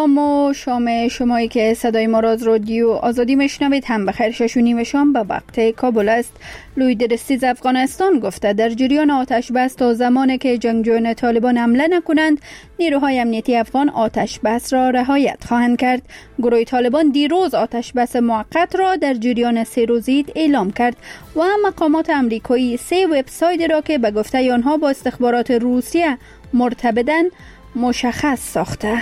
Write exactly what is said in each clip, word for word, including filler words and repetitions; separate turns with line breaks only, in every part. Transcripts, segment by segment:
سلام و شام شمایی که صدای ما را از رادیو آزادی میشنوید هم بخیر. شش و نیم شام به وقت کابل است. لوی درستیز افغانستان گفته در جریان آتش بس تا زمانی که جنگجویان طالبان حمله نکنند نیروهای امنیتی افغان آتش بس را رعایت خواهند کرد. گروه طالبان دیروز آتش بس موقت را در جریان سه روزی اعلام کرد و مقامات امریکایی سه وبسایت را که به گفته آنها با استخبارات روسیه مرتبطند مشخص ساخته.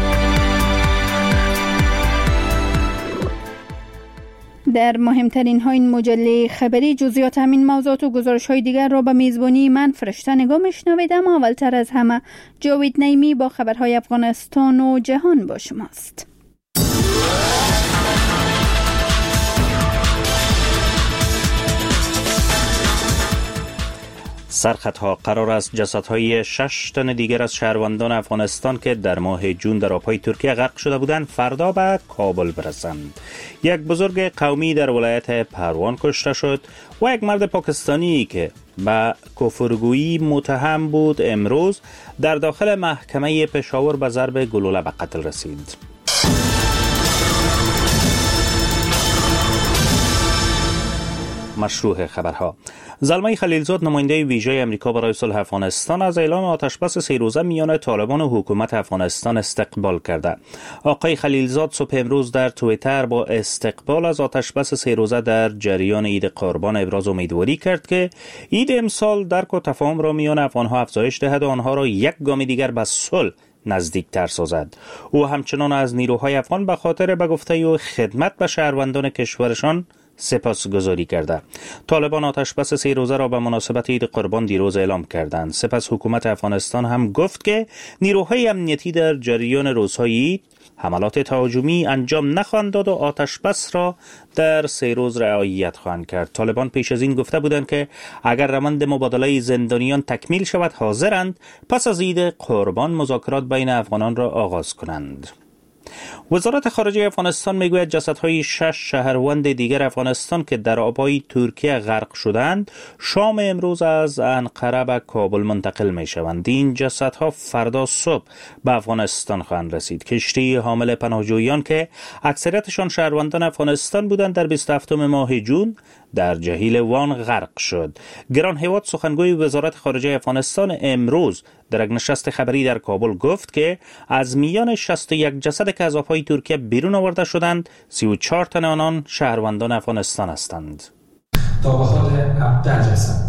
در مهمترین های این مجله خبری جزئیات همین موضوعات و گزارش های دیگر را به میزبانی من فرشته نگاه میشنوید، اما اولتر از همه جاوید نعیمی با خبرهای افغانستان و جهان با شماست.
سرخطها قرار است جسدهای شش تن دیگر از شهروندان افغانستان که در ماه جون در آبهای ترکیه غرق شده بودند فردا به کابل برسند. یک بزرگ قومی در ولایت پروان کشته شد و یک مرد پاکستانی که به کفرگویی متهم بود امروز در داخل محکمه پشاور به ضرب گلوله به قتل رسید. مشروع خبرها. زلمه خلیلزاد نماینده ویژه امریکا برای صلح افغانستان از اعلام آتشبس سه روزه میان طالبان و حکومت افغانستان استقبال کرده. آقای خلیلزاد صبح امروز در توییتر با استقبال از آتشبس سه روزه در جریان عید قربان ابراز امیدواری کرد که عید امسال درک و تفاهم را میان افغانها افزایش دهد و آنها را یک گام دیگر به صلح نزدیک تر سازد. او همچنان از نیروهای افغان به خاطر به گفته او خدمت به شهروندان کشورشان سپاسگزاری کرده. طالبان آتشبس سه روزه را به مناسبت عید قربان دیروز اعلام کردند. سپس حکومت افغانستان هم گفت که نیروهای امنیتی در جریان روزهای عید حملات تهاجمی انجام نخواهند داد و آتشبس را در سه روز رعایت خواهند کرد. طالبان پیش از این گفته بودند که اگر روند مبادله زندانیان تکمیل شود حاضرند پس از عید قربان مذاکرات بین افغانان را آغاز کنند. وزارت خارجه افغانستان میگوید جسدهای شش شهروند دیگر افغانستان که در آبهای ترکیه غرق شدند شام امروز از انقره به کابل منتقل می شوند. این جسدها فردا صبح به افغانستان خواهند رسید. کشتی حامل پناهجویان که اکثریتشان شهروندان افغانستان بودند در بیست و هفتم ماه جون در جهیل وان غرق شد. گران هیواد سخنگوی وزارت خارجه افغانستان امروز در یک نشست خبری در کابل گفت که از میان شصت و یک جسد که از آبهای ترکیه بیرون آورده شدند سی و چهار تن آنان شهروندان افغانستان هستند.
تا به حال هفده جسد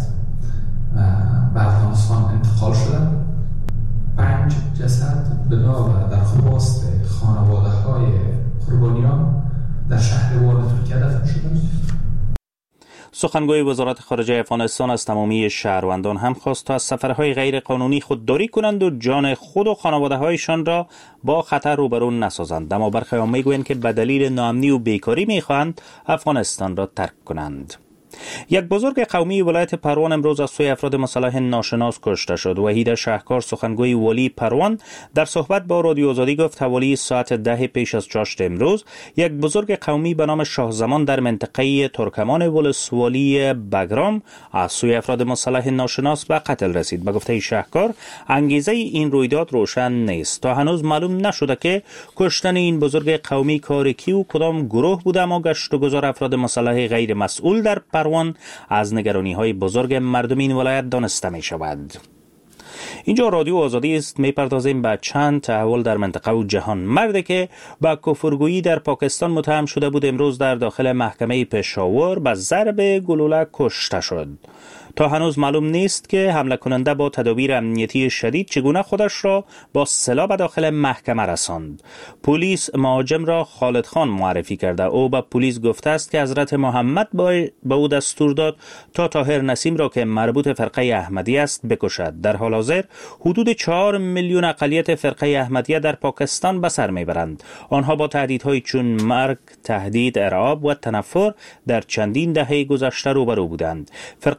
به افغانستان انتقال شدند. پنج جسد بنا به درخواست خانواده های قربانیان در شهر وان ترکیه دفن شدند.
سخنگوی وزارت خارجه افغانستان از تمامی شهروندان هم خواست تا از سفرهای غیر قانونی خودداری کنند و جان خود و خانواده هایشان را با خطر روبرو نسازند. اما برخی آنها میگویند که به دلیل ناامنی و بیکاری میخواهند افغانستان را ترک کنند. یک بزرگ قومی ولایت پروان امروز از سوی افراد مسلح ناشناس کشته شد. وحید شهکار سخنگوی ولی پروان در صحبت با رادیو آزادی گفت حوالی ساعت ده پیش از چاشت امروز یک بزرگ قومی به نام شاهزمان در منطقه ترکمان ولسوالی بگرام از سوی افراد مسلح ناشناس به قتل رسید. به گفته شهکار انگیزه این رویداد روشن نیست. تا هنوز معلوم نشده که کشتن این بزرگ قومی کار کی و کدام گروه بوده، اما گشت و گذار افراد مسلح غیر مسئول در پروان از نگرانی های بزرگ مردم این ولایت دانسته می شود. اینجا رادیو آزادی است. می پردازیم به چند تحول در منطقه و جهان. مردی که با کفرگویی در پاکستان متهم شده بود امروز در داخل محکمه پشاور به ضرب گلوله کشته شد. تا هنوز معلوم نیست که حمله کننده با تدابیر امنیتی شدید چگونه خودش را با سلاح به داخل محکمه رساند. پلیس مهاجم را خالد خان معرفی کرده. او به پلیس گفته است که حضرت محمد با او دستور داد تا طاهر نسیم را که مربوط فرقه احمدی است بکشد. در حال حاضر حدود چهار میلیون اقلیت فرقه احمدیه در پاکستان به سر میبرند. آنها با تهدیدهای چون مرگ، تهدید، ارعاب و تنفر در چندین دهه گذشته روبرو بودند. فرقه احمدی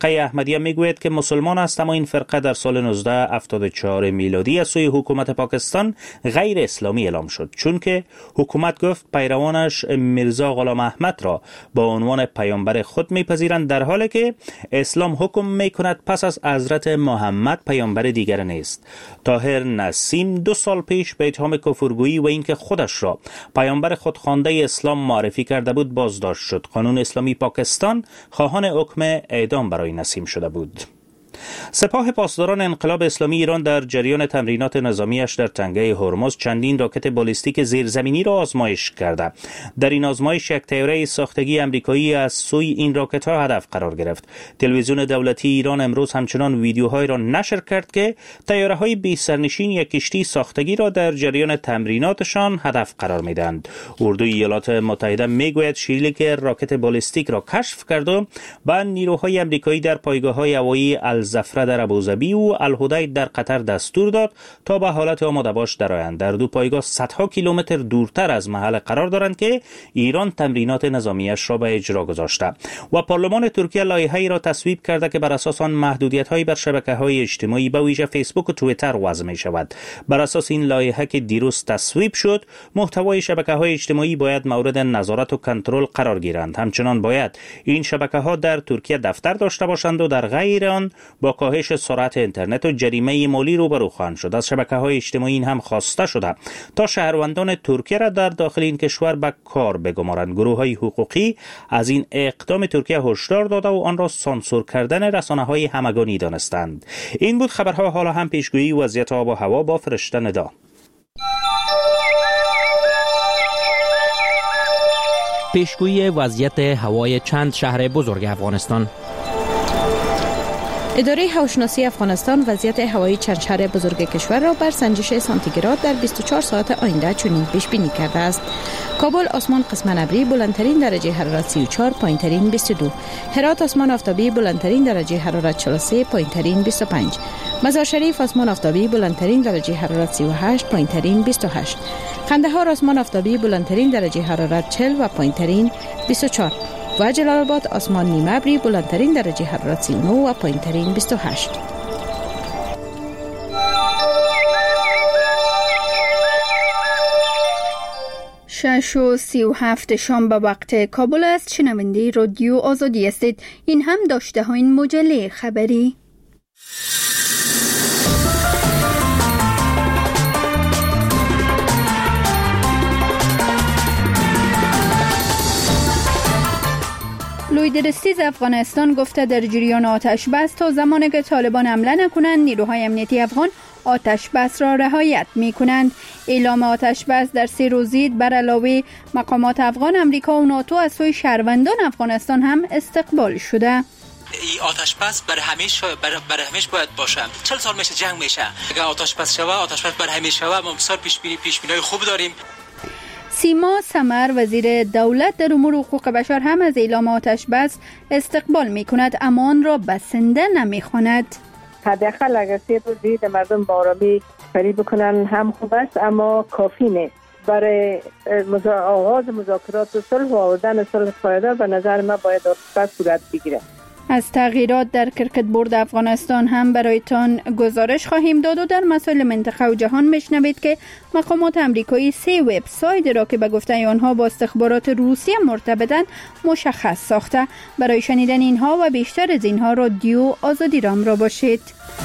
اتحادیه میگوید که مسلمان است، اما این فرقه در سال نوزده هفتاد و چهار میلادی از سوی حکومت پاکستان غیر اسلامی اعلام شد، چون که حکومت گفت پیروانش میرزا غلام احمد را با عنوان پیامبر خود میپذیرند، در حالی که اسلام حکم میکند پس از حضرت محمد پیامبر دیگر نیست. طاهر نسیم دو سال پیش به اتهام کفرگویی و اینکه خودش را پیامبر خود خوانده اسلام معرفی کرده بود بازداشت شد. قانون اسلامی پاکستان خواهان حکم اعدام برای نسیم شده بود. سپاه پاسداران انقلاب اسلامی ایران در جریان تمرینات نظامیش در تنگه هرمز چندین راکت بالستیک زیرزمینی را آزمایش کرده. در این آزمایش یک طیاره ساختگی آمریکایی از سوی این راکت ها هدف قرار گرفت. تلویزیون دولتی ایران امروز همچنان ویدیوهای را نشر کرد که طیاره های بی سرنشین یک کشتی ساختگی را در جریان تمریناتشان هدف قرار میدهند. اردوی ایالات متحده میگوید شلیک راکت بالستیک را کشف کرد و به نیروهای آمریکایی در پایگاه‌های هوایی الزفره در ابوظبی و الحدید در قطر دستور داد تا به حالت آماده باش درآیند. در دو پایگاه صدها کیلومتر دورتر از محل قرار دارند که ایران تمرینات نظامیش را به اجرا گذاشته. و پارلمان ترکیه لایحه‌ای را تصویب کرده که بر اساس آن محدودیت‌هایی بر شبکه‌های اجتماعی به ویژه فیسبوک و توییتر وضع می‌شود. بر اساس این لایحه که دیروز تصویب شد، محتوای شبکه‌های اجتماعی باید مورد نظارت و کنترل قرار گیرند. همچنان باید این شبکه‌ها در ترکیه دفتر داشته باشند و در غیر آن با کاهش سرعت اینترنت و جریمه مالی روبرو خواهند شد. از شبکه‌های اجتماعی این هم خواسته شده تا شهروندان ترکیه را در داخل این کشور به کار بگمارند. گروه‌های حقوقی از این اقدام ترکیه هشدار داده و آن را سانسور کردن رسانه‌های همگانی دانستند. این بود خبرها. حالا هم پیشگویی وضعیت آب و هوا با فرشته ندا.
پیشگویی وضعیت هوای چند شهر بزرگ افغانستان.
اداره هواشناسی افغانستان وضعیت هوایی چند شهر بزرگ کشور را بر سنجش سانتیگراد در بیست و چهار ساعت آینده چنین پیش بینی کرده است. کابل آسمان قسماً ابری، بلندترین درجه حرارت سی و چهار، پایینترین بیست و دو. هرات آسمان آفتابی، بلندترین درجه حرارت چهل و سه، پایینترین بیست و پنج. مزار شریف آسمان آفتابی، بلندترین درجه حرارت سی و هشت، پایینترین بیست و هشت. قندهار آسمان آفتابی، بلندترین درجه حرارت چهل و پایینترین بیست و چهار. و جلال آباد آسمان نیمه ابری، بلندترین درجه حرارت سی و نه و پایینترین بیست و هشت.
شش و سی و هفت شام به وقت کابل است. شنونده رادیو آزادی هستید. این هم داشته ها این مجله خبری. لویدرستیز افغانستان گفته در جریان آتش بس تا زمانی که طالبان حمله نکنند نیروهای امنیتی افغان آتش بس را رعایت می کنند. اعلام آتش بس در سه روزی بر علاوه مقامات افغان، امریکا و ناتو از سوی شهروندان افغانستان هم استقبال شده.
این آتش بس بر همیش بر, بر همیش باید باشه. چهل سال میشه جنگ میشه. اگر آتش بس شوه، آتش بس بر همیش شوه. ما بسیار پیش بینی پیش بینی خوب داریم.
سیما سمر وزیر دولت در امور حقوق بشر هم از اعلام آتش بس استقبال می کند، اما آن را بسنده نمی خواند.
حداقل اگر سه روز دید مردم با آرامی فری بکنن هم خوب است، اما کافی نیست. برای آغاز مذاکرات و صلح و آوردن صلح پایدار به نظر من باید آتش بس صورت بگیره.
از تغییرات در کرکت بورد افغانستان هم برایتان گزارش خواهیم داد و در مسائل منطقه و جهان میشنوید که مقامات امریکایی سه وبسایت را که به گفته آنها با استخبارات روسیه مرتبطند مشخص ساخته. برای شنیدن اینها و بیشتر از اینها رادیو آزادی را همراه باشید.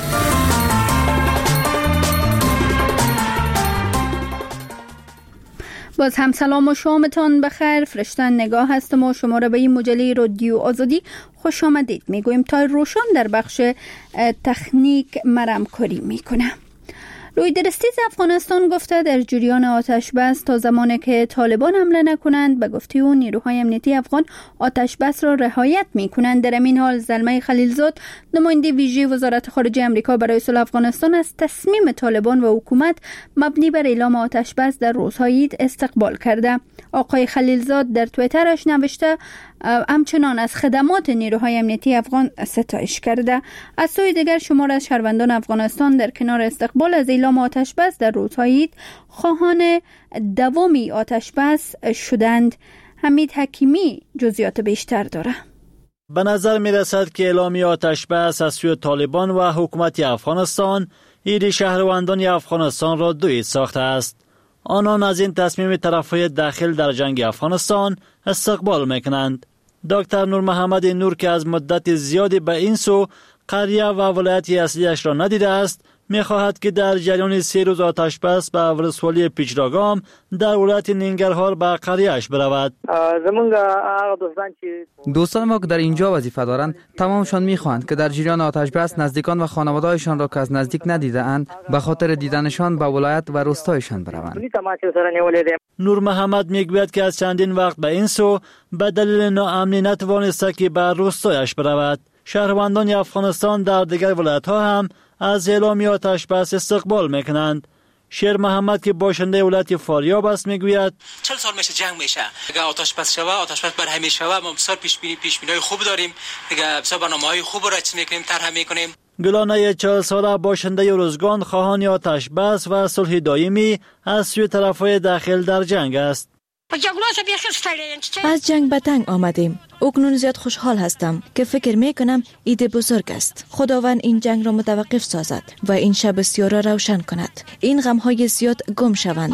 باز هم سلام و شامتان بخیر. فرشتن نگاه هستم و شما را به این مجله رادیو آزادی خوش آمدید میگویم. تا روشن در بخش تکنیک مرم کاری میکنه. لویدرستیز افغانستان گفته در جریان آتش بس تا زمانی که طالبان حمله نکنند به گفته او نیروهای امنیتی افغان آتش بس را رعایت میکنند. در این حال زلمه خلیلزاد نماینده ویژه وزارت خارجه آمریکا برای صلح افغانستان از تصمیم طالبان و حکومت مبنی بر اعلام آتش بس در روزهای عید استقبال کرده. آقای خلیلزاد در توییترش نوشته همچنان از خدمات نیروهای امنیتی افغان ستایش کرده. از سوی دیگر شمار از شهروندان افغانستان در کنار استقبال از اعلام آتش بس در روزهای عید خواهان دوامی آتش بس شدند. حمید حکیمی جزئیات بیشتر داره.
به نظر می رسد که اعلامیه آتش بس از سوی طالبان و حکومت افغانستان ایری شهروندان افغانستان را دویید ساخته است. آنان از این تصمیم طرفهای داخل در جنگ افغانستان استقبال میکنند. دکتر نور محمد نور که از مدت زیادی به این سو قریه و ولایت اصلیش را ندیده است، می‌خواهد که در جریان سه روز آتش بس به ولسوالی پیچراگام در ولایت ننگرهار به قریه‌اش برود.
دوستان ما که در اینجا وظیفه دارند تمامشان می‌خواهند که در جریان آتش بس نزدیکان و خانواده‌هایشان را که از نزدیک ندیده اند به خاطر دیدنشان به ولایت و روستایشان بروند.
نور محمد میگوید که از چندین وقت به این سو به دلیل ناامنی نتوانسته که به روستایش برود. شهروندان افغانستان در دیگر ولایت‌ها هم از اعلامیه آتش بس استقبال میکنند. شیر محمد که باشنده ولایت فاریاب است میگوید
چهل سال میشه جنگ میشه. اگه آتش بس شوه، آتش بس بر همیشه شوه، ما بسیار پیش بینی پیش بینی خوب داریم. دیگه بسیار برنامه‌های خوب را رچ میکنیم، طرح میکنیم.
گلانه چهل ساله باشنده روزگان خواهان آتش بس و صلح دائمی از سوی طرفهای داخل در جنگ است.
از جنگ به تنگ آمدیم. اکنون زیاد خوشحال هستم که فکر می کنم ایده بزرگ است. خداوند این جنگ را متوقف سازد و این شب سیاه را روشن کند. این غم های زیاد گم شوند.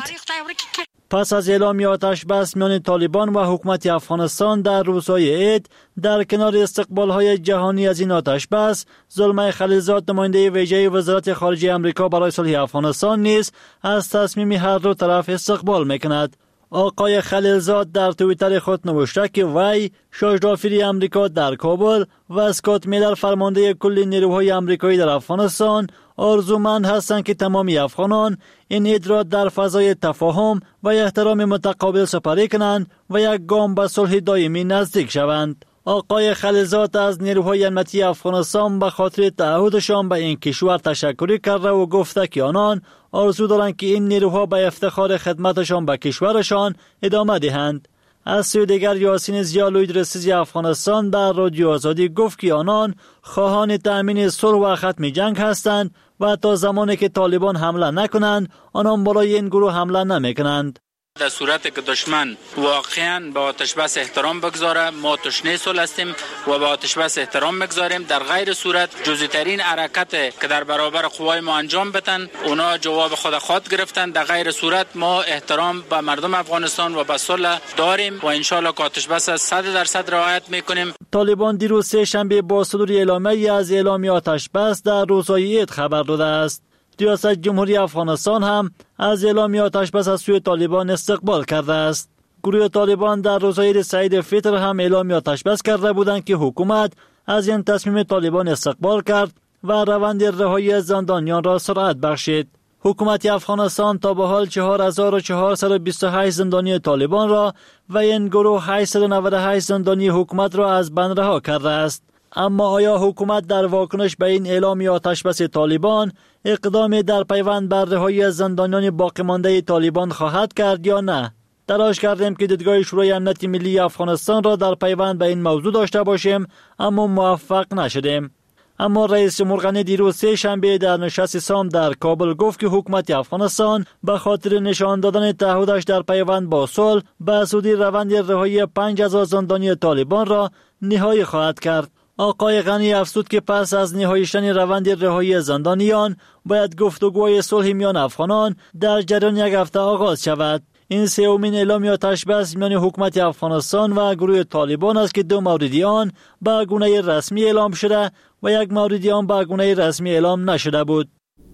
پس از اعلامیه آتش بس میان طالبان و حکومت افغانستان در روزهای عید، در کنار استقبال‌های جهانی از این آتش بس، زلمه خلیلزاد نماینده ویژه وزارت خارجه آمریکا برای صلح افغانستان نیز از تصمیم هر دو طرف استقبال میکند. آقای خلیلزاد در توییتر خود نوشته که وی شاهدافیر آمریکا در کابل و اسکات میلر فرمانده کل نیروهای آمریکایی در افغانستان آرزومند هستند که تمامی افغانان این عید را در فضای تفاهم و احترام متقابل سپری کنند و یک گام به صلح دائمی نزدیک شوند. آقای خلیلزاد از نیروهای امنیتی افغانستان به خاطر تعهدشان به این کشور تشکر کرده و گفته که آنان آرزو دارند که این نیروها به افتخار خدمتشان به کشورشان ادامه دهند. از سوی دیگر یاسین زیا لوید رسیزی افغانستان در رادیو آزادی گفت که آنان خواهان تأمین صلح و ختم جنگ هستند و تا زمانی که طالبان حمله نکنند آنان برای این گروه حمله نمیکنند.
در صورتی که دشمن واقعا به آتش بس احترام بگذاره، ما تشنه صلح هستیم و به آتش بس احترام بگذاریم. در غیر صورت جزئی ترین حرکت که در برابر قوای ما انجام بدن اونا جواب خود خود گرفتن. در غیر صورت ما احترام به مردم افغانستان و به صلح داریم و ان شاء الله که آتش بس صد درصد رعایت میکنیم.
طالبان دیروز سه شنبه با صدور اعلامیه از اعلامیه آتش بس در روزهای عید خبر داده است. ریاست جمهوری افغانستان هم از اعلامیه آتش بس از سوی طالبان استقبال کرده است. گروه طالبان در روزهای سعید فطر هم اعلامیه آتش بس کرده بودند که حکومت از این تصمیم طالبان استقبال کرد و روند رهایی زندانیان را سرعت بخشید. حکومت افغانستان تا به حال چهار هزار و چهارصد و بیست و هشت زندانی طالبان را و این گروه هشتصد و نود و هشت زندانی حکومت را از بند رها کرده است. اما آیا حکومت در واکنش به این اعلامیه آتش بس طالبان اقدامی در پیوند بر رهایی زندانیان باقی مانده طالبان خواهد کرد یا نه؟ تلاش کردیم که دیدگاه شورای امنیت ملی افغانستان را در پیوند به این موضوع داشته باشیم اما موفق نشدیم. اما رئیس جمهور غنی دیروز سه شنبه در نشست سام در کابل گفت که حکومت افغانستان به خاطر نشان دادن تعهدش در پیوند با صلح به زودی روند رهایی پنج هزار زندانی طالبان را نهایی خواهد کرد. آقای غنی افزود که پس از نهایی شدن روند رهایی زندانیان باید گفتگوهای صلح میان افغانان در جریان یک هفته آغاز شود. این سومین اعلامیه آتش بس میان حکومت افغانستان و گروه طالبان است که دو موردی آن به گونه رسمی اعلام شده و یک موردی آن به گونه رسمی اعلام نشده بود.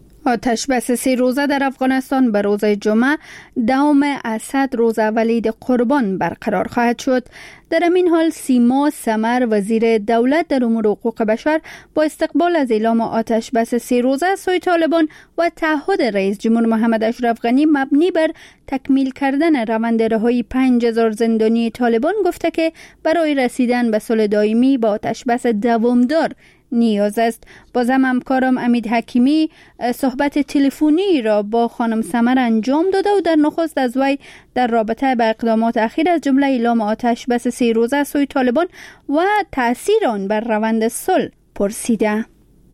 آتش بس سه روزه در افغانستان به روز جمعه دهم اسد روز اول عید قربان برقرار خواهد شد. در همین حال سیما سمر وزیر دولت در امور حقوق بشر با استقبال از اعلام آتش بس سه روزه سوی طالبان و تعهد رئیس جمهور محمد اشرف غنی مبنی بر تکمیل کردن روند رهایی پنج هزار زندانی طالبان گفته که برای رسیدن به صلح دائمی با آتش بس دوامدار نیاز است. بازم همکارم امید حکیمی صحبت تلفنی را با خانم سمر انجام داده و در نخست از وی در رابطه با اقدامات اخیر از جمله اعلام آتش بس سه روزه سوی طالبان و تأثیر آن بر روند صلح پرسیده.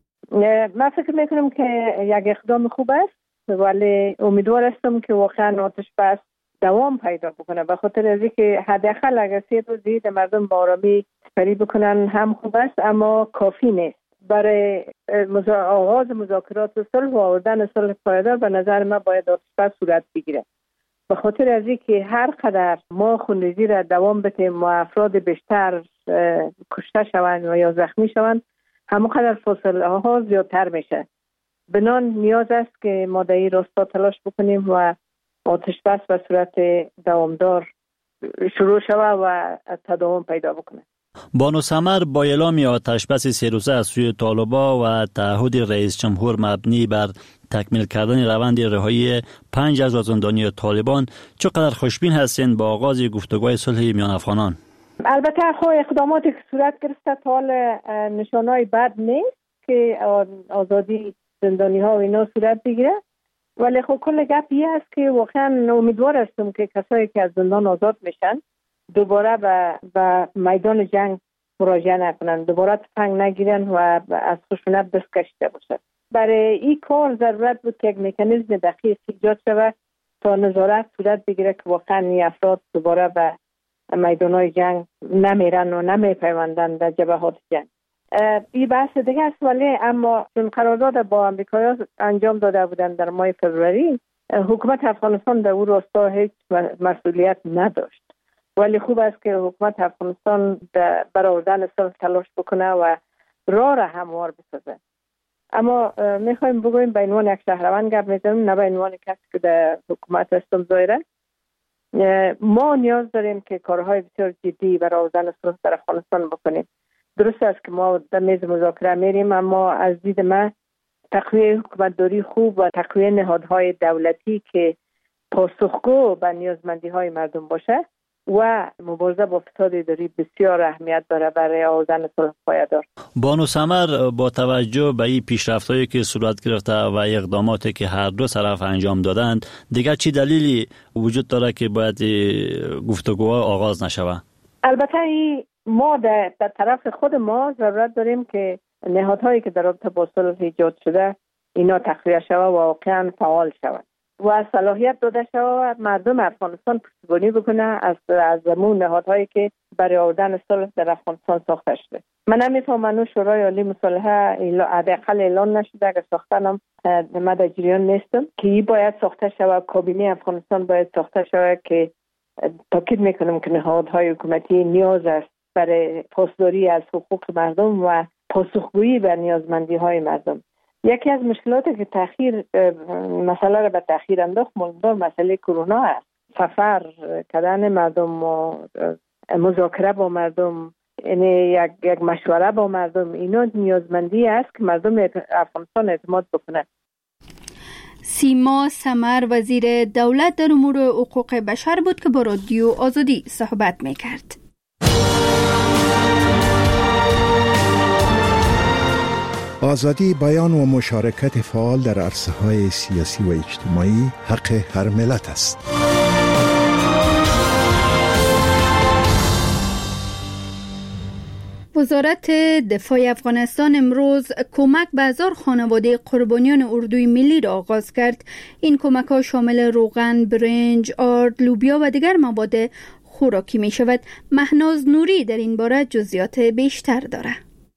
من فکر میکنم که یک اقدام خوب است ولی امیدوار هستم که واقعا آتش بس دوام پیدا بکنه. به خاطر از اینکه حداقل اگر سه روز دید مردم با آرامی سپری بکنن هم خوب است، اما کافی نیست. برای آغاز مذاکرات و صلح و آوردن صلح پایدار به نظر من باید آتش‌بس صورت بگیره. به خاطر از اینکه هر قدر ما خونریزی را دوام بدیم و افراد بیشتر کشته شوند و یا زخمی شوند، همونقدر فاصله ها زیادتر میشه. بنان نیاز است که ما در این راستا تلاش بکنیم و آتش‌بس به صورت دوامدار شروع شود و تداوم پیدا بکنه.
بانو سمر با اعلام آتش‌بس سه روزه از سوی طالبان و تعهد رئیس جمهور مبنی بر تکمیل کردن روند رهایی پنج از زندانی طالبان، چقدر خوشبین هستین با آغاز گفتگوهای صلح میان افغانان؟
البته خو اقداماتی که صورت گرفته تا حال نشانهای بد نیست که آزادی زندانی ها و اینا صورت بگیره، ولی خب کل گپ این است که واقعا امیدوار هستم که کسایی که از زندان آزاد میشن دوباره به به میدان جنگ مراجعه نکنن، دوباره تفنگ نگیرن و از خشونت دست کشیده باشن. برای این کار ضرورت بود که یک مکانیزم دقیق ایجاد شود تا نظارت صورت بگیره که واقعا این افراد دوباره به میدان‌های جنگ نمیرن و نمیپیوندن در جبهات جنگ. این بحث دیگه است، ولی اما چون قرارداد با امریکایی انجام داده بودن در ماه فوریه، حکومت افغانستان در اون راستا هیچ مسئولیت نداشت. ولی خوب است که حکومت افغانستان برای آوردن صلح تلاش بکنه و راه را هموار بسازه. اما میخوایم بگویم به عنوان یک شهروند گپ میزنیم، نه به عنوان کسی که در حکومت هستم ظاهرا. ما نیاز داریم که کارهای بسیار جدی برای آوردن صلح در افغانستان بکنیم. درست است که ما در میز مذاکره میریم، اما از دید من تقویه حکومتداری خوب و تقویه نهادهای دولتی که پاسخگو به نیازمندی های مردم باشه و مبارزه با فساد اداری بسیار اهمیت داره برای آوردن صلح پایدار.
بانو سمر، با توجه به این پیشرفت‌هایی که صورت گرفته و اقداماتی که هر دو طرف انجام دادند، دیگر چی دلیلی وجود داره که باید گفتگوها آغاز نشود؟
البته این ما در طرف خود ما ضرورت داریم که نهادهایی که در رابطه با صلح ایجاد شده اینا تقویه شود و واقعا فعال شود و صلاحیت داده شود و مردم افغانستان پشتیبانی بکنه از از همون نهادهایی که برای آوردن صلح در افغانستان ساخته شده. من نمیفهمم انو شورای عالی مصالحه حداقل اعلان نشده، اگر ساختنم من در جریان نیستم که این باید ساخته شود. کابینه افغانستان باید ساخته شود که تاکید میکنم که نهادهای حکومتی نیاز است برای پاسداری از حقوق مردم و پاسخگویی به نیازمندی های مردم. یکی از مشکلاتی که تأخیر مسئله را به تأخیر انداخت مولدار مسئله کرونا است. سفر کردن مردم و مذاکره با مردم، یعنی یک یک مشوره با مردم، اینا نیازمندی است که مردم افغانستان اعتماد بکنند.
سیما سمر، وزیر دولت در امور حقوق بشر بود که با رادیو آزادی صحبت میکرد.
آزادی بیان و مشارکت فعال در عرصه‌های سیاسی و اجتماعی حق هر ملت است.
وزارت دفاع افغانستان امروز کمک به هزار خانواده قربانیان اردوی ملی را آغاز کرد. این کمک ها شامل روغن، برنج، آرد، لوبیا و دیگر مواد خوراکی می شود. مهناز نوری در این باره جزئیات بیشتر دارد.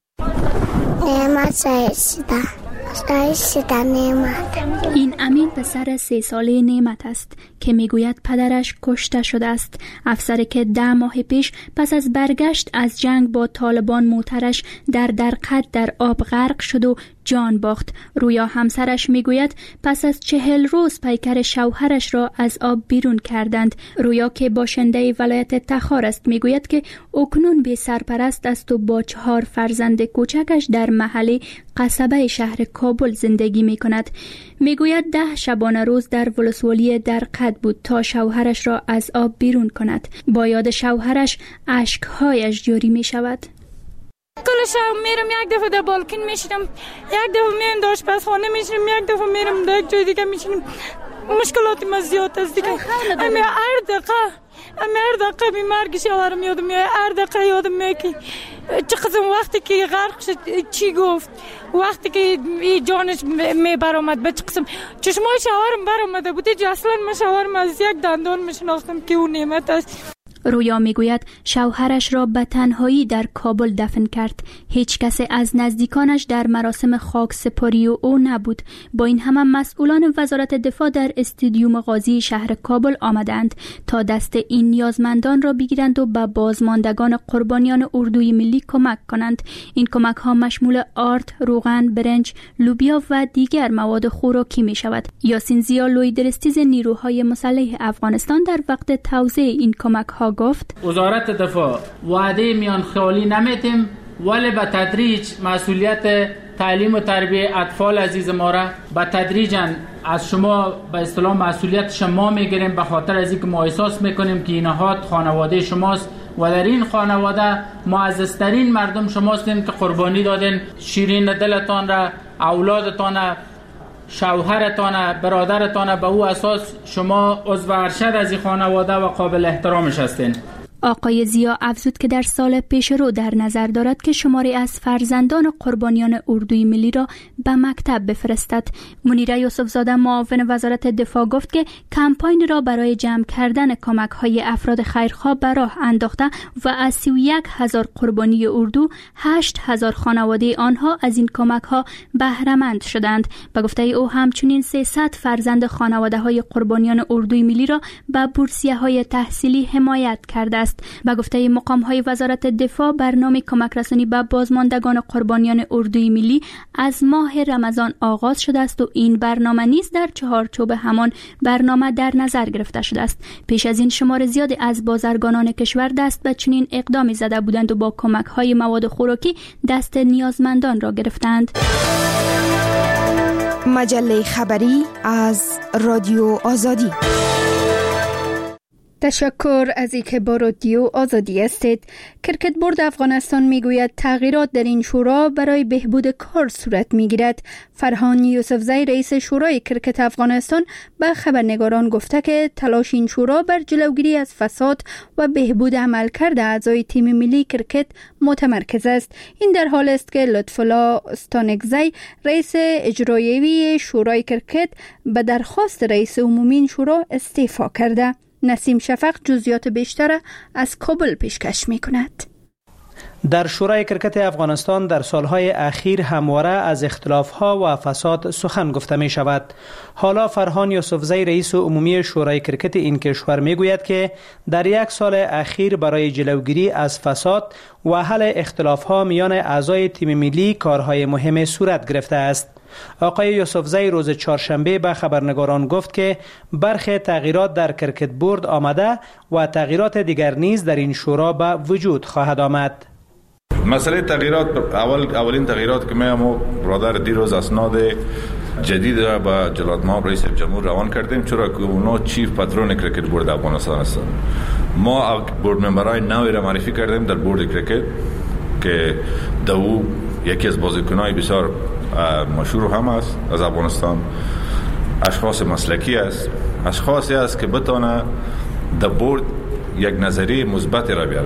نعمت رئیسیده رئیسیده نعمت.
این امین پسر سه ساله نعمت است که میگوید پدرش کشته شده است. افسری که ده ماه پیش پس از برگشت از جنگ با طالبان موترش در درقد در آب غرق شد و جان باخت. رویا همسرش میگوید پس از چهل روز پیکر شوهرش را از آب بیرون کردند. رویا که باشنده ولایت تخار است میگوید که اکنون بی سرپرست است و با چهار فرزند کوچکش در محله قصبه شهر کابل زندگی می کند. می گوید ده شبانه روز در ولسوالی درقد بود تا شوهرش را از آب بیرون کند. با یاد شوهرش اشکهایش جاری می شود.
کل شب میرم یک دفعه در بالکن میشینم، یک دفعه میرم در آشپزخانه میشینم، یک دفعه میرم در یک جای دیگه میشینم. مشکلات ما زیاد است دیگه. امی هر دقیقه امی هر دقیقه بیمار شوهرم یادم میاد، هر دقیقه یادم میاد که چه قسم وقتی که غرق شد چی گفت، وقتی که جانش می برآمد به چه قسم چشمای شوهرم برآمده بود. اصلا من شوهرم از یک دندان میشناختم که اون نعمت است.
رویا میگوید شوهرش را به تنهایی در کابل دفن کرد. هیچ کس از نزدیکانش در مراسم خاک سپاری او نبود. با این همه مسئولان وزارت دفاع در استادیوم غازی شهر کابل آمدند تا دست این نیازمندان را بگیرند و به بازماندگان قربانیان اردوی ملی کمک کنند. این کمک ها مشمول آرد، روغن، برنج، لوبیا و دیگر مواد خوراکی می شود. یاسین زیا لویدرستیز نیروهای مسلح افغانستان در وقت توزیع این کمک ها گفت
وزارت دفاع وعده میان خیالی نمیتیم، ولی به تدریج مسئولیت تعلیم و تربیه اطفال عزیز ما را به تدریجاً از شما به اصطلاح مسئولیت شما میگیریم، به خاطر از اینکه ما احساس میکنیم که این نهاد خانواده شماست و در این خانواده معززترین مردم شماستین که قربانی دادین شیرین دلتان را، اولادتان را، شوهرتان، برادرتان. به او اساس شما عضو ارشد از این خانواده و قابل احترامش هستین.
آقای زیا افزود که در سال پیش رو در نظر دارد که شماری از فرزندان قربانیان اردوی ملی را به مکتب بفرستد. منیره یوسفزاده معاون وزارت دفاع گفت که کمپاین را برای جمع کردن کمک های افراد خیرخواه به راه انداخته و از سی و یک هزار قربانی اردو هشت هزار خانواده آنها از این کمک ها بهره مند شدند. به گفته او همچنین سیصد فرزند خانواده های قربانیان اردوی ملی را به بورسیه های تحصیلی حمایت کرده است. به گفته مقام های وزارت دفاع برنامه کمک رسانی به بازماندگان قربانیان اردوی ملی از ماه رمضان آغاز شده است و این برنامه نیز در چهارچوب همان برنامه در نظر گرفته شده است. پیش از این شمار زیادی از بازرگانان کشور دست به چنین اقدامی زده بودند و با کمک های مواد خوراکی دست نیازمندان را گرفتند.
مجله خبری از رادیو آزادی.
تشکر از اینکه با رادیو آزادی هستید. کرکت بورد افغانستان میگوید تغییرات در این شورا برای بهبود کار صورت میگیرد. فرهان یوسفزی رئیس شورای کرکت افغانستان به خبرنگاران گفته که تلاش این شورا بر جلوگیری از فساد و بهبود عملکرد اعضای تیم ملی کرکت متمرکز است. این در حال است که لطفالله استانکزی رئیس اجرایی شورای کرکت به درخواست رئیس عمومی شورا استعفا کرده. نسیم شفق جزئیات بیشتر از کابل پیشکش می کند.
در شورای کرکت افغانستان در سالهای اخیر همواره از اختلافها و فساد سخن گفته می شود. حالا فرهان یوسفزی رئیس عمومی شورای کرکت این کشور می گوید که در یک سال اخیر برای جلوگیری از فساد و حل اختلافها میان اعضای تیم ملی کارهای مهم صورت گرفته است. آقای یوسفزی روز چهارشنبه به خبرنگاران گفت که برخی تغییرات در کرکت بورد آمده و تغییرات دیگر نیز در این شورا به وجود خواهد آمد.
مسئله تغییرات اول اولین تغییرات که ما برادر دیروز اسناد جدید را به جلال مآب رئیس جمهور روان کردیم، چرا که اونا چیف پاترون کرکت بورد افغانستان هستند. ما بورد ممبرای نوی را معرفی کردیم در بورد کرکت که دو یکی از بازیکنان بسیار مشهور هم است از افغانستان، اشخاص مسلکی است، اشخاصی است که بتونه در بورد یک نظریه مثبت را بیاره.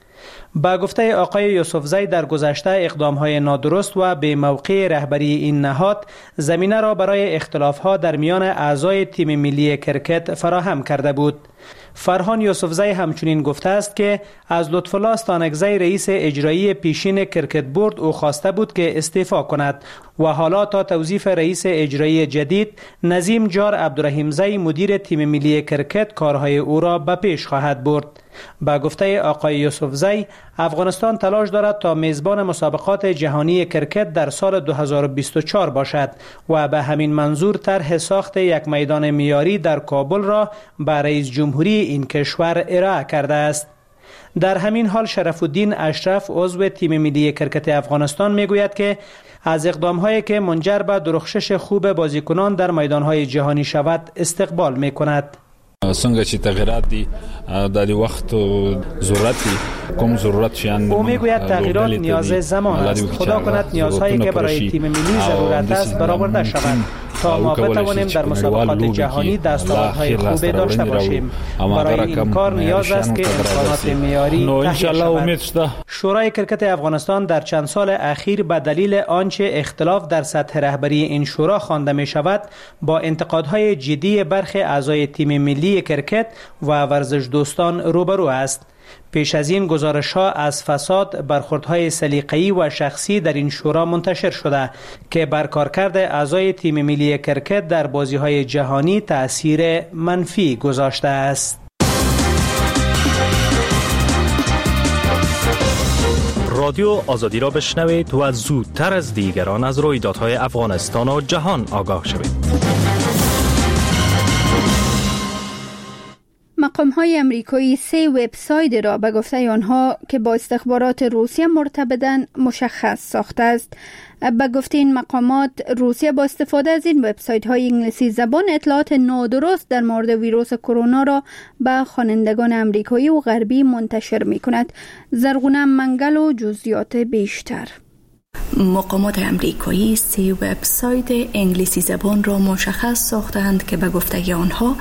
با گفته آقای یوسفزی در گذشته اقدام‌های نادرست و به موقع رهبری این نهاد زمینه را برای اختلاف‌ها در میان اعضای تیم ملی کرکت فراهم کرده بود. فرهان یوسفزی همچنین گفته است که از لطفالله استانکزی رئیس اجرایی پیشین کرکت بورد او خواسته بود که استعفا کند و حالا تا توظیف رئیس اجرایی جدید نظیم جار عبدالرحیمزی مدیر تیم ملی کرکت کارهای او را به پیش خواهد برد. با گفته آقای یوسفزی افغانستان تلاش دارد تا میزبان مسابقات جهانی کرکت در سال دو هزار و بیست و چهار باشد و به همین منظور طرح ساخت یک میدان معیاری در کابل را به رئیس جمهوری این کشور ارائه کرده است. در همین حال شرف الدین اشرف عضو تیم ملی کرکت افغانستان میگوید که از اقدام‌هایی که منجر به درخشش خوب بازیکنان در میدان‌های جهانی شود استقبال می‌کند.
څنګه چې تغییرات دي د وخت ضرورت کوم ضرورت شیان
او میگوید تغییرات نیاز زمان است. خدا کند نیازهایی که برای تیم ملی ضرورت است برآورده شود. تا ما بتوانیم در مسابقات جهانی دستاوردهای خوبی داشته باشیم. برای این کار نیاز است که امکانات معیاری تهیه شود. شورای کرکت افغانستان در چند سال اخیر به دلیل آنچه اختلاف در سطح رهبری این شورا خوانده می شود با انتقادهای جدی برخی اعضای تیم ملی کرکت و ورزش دوستان روبرو است. پیش از این گزارش‌ها از فساد، برخوردهای سلیقه‌ای و شخصی در این شورا منتشر شده که بر کارکرد اعضای تیم ملی کرکت در بازی‌های جهانی تأثیر منفی گذاشته است.
رادیو آزادی را بشنوید و زودتر از دیگران از رویدادهای افغانستان و جهان آگاه شوید.
مقام‌های امریکایی سه وبسایت را به گفته آنها که با استخبارات روسیه مرتبطاً مشخص ساخته است. به گفته این مقامات، روسیه با استفاده از این وبسایت‌های انگلیسی زبان اطلاعات نادرست در مورد ویروس کرونا را به خوانندگان امریکایی و غربی منتشر می‌کند. زرغونه منگل و جزئیات بیشتر.
مقامات امریکایی سه وبسایت انگلیسی زبان را مشخص ساختند که به گفته آنها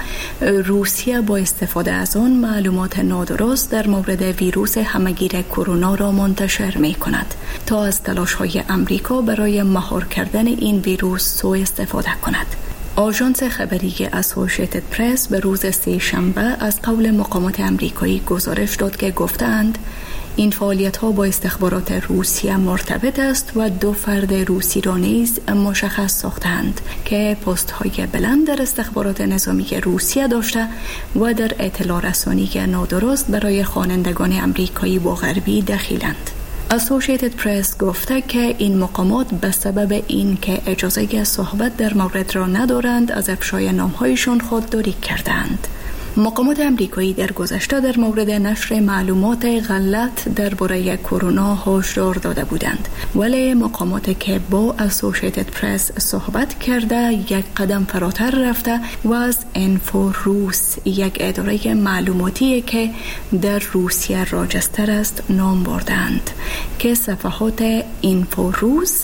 روسیه با استفاده از آن معلومات نادرست در مورد ویروس همه‌گیر کرونا را منتشر می کند تا از تلاش‌های امریکا برای مهار کردن این ویروس سوء استفاده کند. آژانس خبری اسوسییتد پرس به روز سه شنبه از قول مقامات امریکایی گزارش داد که گفتند این فعالیت ها با استخبارات روسیه مرتبط است و دو فرد روسی را نیز مشخص ساختند که پست های بلند در استخبارات نظامی روسیه داشته و در اطلاع رسانی نادرست برای خوانندگان امریکایی و غربی دخیلند. اسوسییتد پرس گفته که این مقامات به سبب این که اجازه صحبت در مورد را ندارند از افشای نامهایشان خودداری کردند. مقامات امریکایی در گذشته در مورد نشر معلومات غلط درباره کرونا هشدار داده بودند، ولی مقاماتی که با اسوسییتد پرس صحبت کرده یک قدم فراتر رفته و از انفوروس، یک اداره معلوماتی که در روسیه راجستر است، نام بردند که صفحات انفوروس،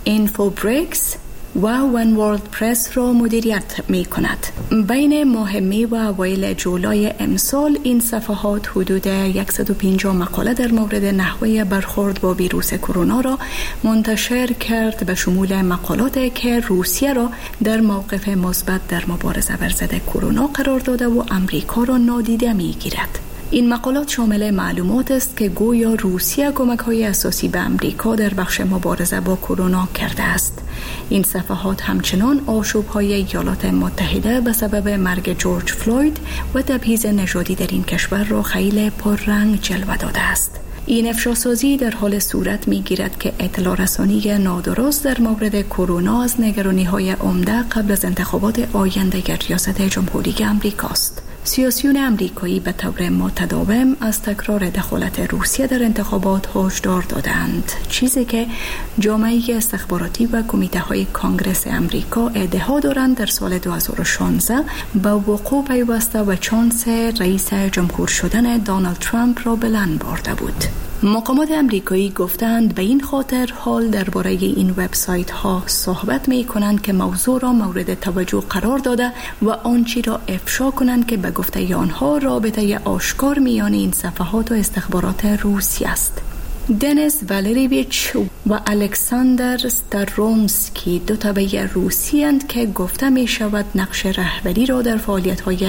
انفوبریکس و ون ورلد پرس را مدیریت می کند. بین ماه می و اوایل جولای امسال این صفحات حدود صد و پنجاه مقاله در مورد نحوه برخورد با ویروس کرونا را منتشر کرد، به شمول مقالاتی که روسیه را در موقف مثبت در مبارزه بر ضد کرونا قرار داده و امریکا را نادیده می گیرد. این مقالات شامل معلومات است که گویا روسیه کمک‌های اساسی به امریکا در بخش مبارزه با کرونا کرده است. این صفحات همچنان آشوب‌های ایالات متحده به سبب مرگ جورج فلوید و تبعیض نژادی در این کشور را خیلی پررنگ جلوه داده است. این افشاسازی در حال صورت می‌گیرد که اطلاع رسانی نادرست در مورد کرونا از نگرانی‌های عمده قبل از انتخابات آینده ریاست جمهوری آمریکاست. سیاسیون امریکایی به طور متداوم از تکرار دخالت روسیه در انتخابات هشدار دادند، چیزی که جامعه استخباراتی و کمیته‌های کانگرس امریکا ادعا دارند در سال دو هزار و شانزده به وقوع پیوسته و چانس رئیس جمهور شدن دونالد ترامپ را بلند برده بود. مقامات امریکایی گفتند به این خاطر حال درباره این وبسایت ها صحبت می کنند که موضوع را مورد توجه قرار داده و آنچه را افشا کنند که به گفته آنها رابطه آشکار میان این صفحات و استخبارات روسی است. دنیس والریویچ و الکساندر ستارونسکی دو تبع روسی اند که گفته می شود نقش رهبری را در فعالیت های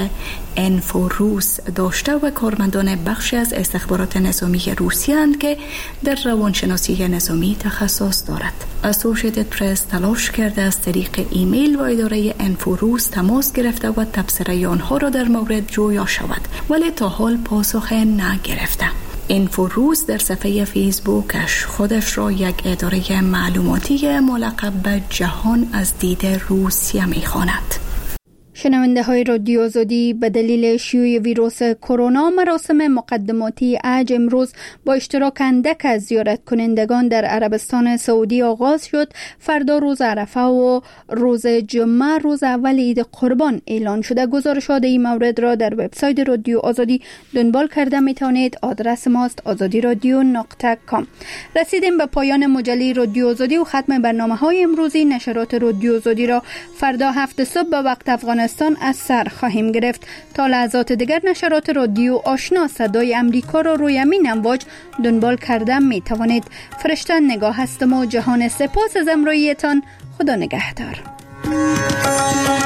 انفوروس داشته و کارمندان بخشی از استخبارات نظامی روسی اند که در روانشناسی نظامی تخصص دارد. اسوسییتد پرس تلاش کرده از طریق ایمیل و اداره انفوروس تماس گرفته و تبصره آنها را در مورد جویا شود، ولی تا حال پاسخ نگرفته. انفوروس در صفحه فیسبوکش خودش را یک اداره معلوماتی ملقب به جهان از دید روسیه می‌خواند.
شنونده های رادیو آزادی، به دلیل شیوع ویروس کرونا مراسم مقدماتی حج امروز با اشتراک اندک از زیارت کنندگان در عربستان سعودی آغاز شد. فردا روز عرفه و روز جمعه روز اول عید قربان اعلان شده. گزارشات این مورد را در وبسایت رادیو آزادی دنبال کرده می توانید. آدرس ماست آزادی رادیو نقطه کام. رسیدیم به پایان مجله رادیو آزادی و ختم برنامه های امروزی. نشرات رادیو آزادی را فردا هفت صبح به وقت افغانستان از سر خواهیم گرفت. تا لحظات دیگر نشرات رادیو آشنا صدای امریکا را روی امین امواج دنبال کرده می توانید. فرشته نگاه هستم و جهان سپاس از امرویتان. خدا نگهدار.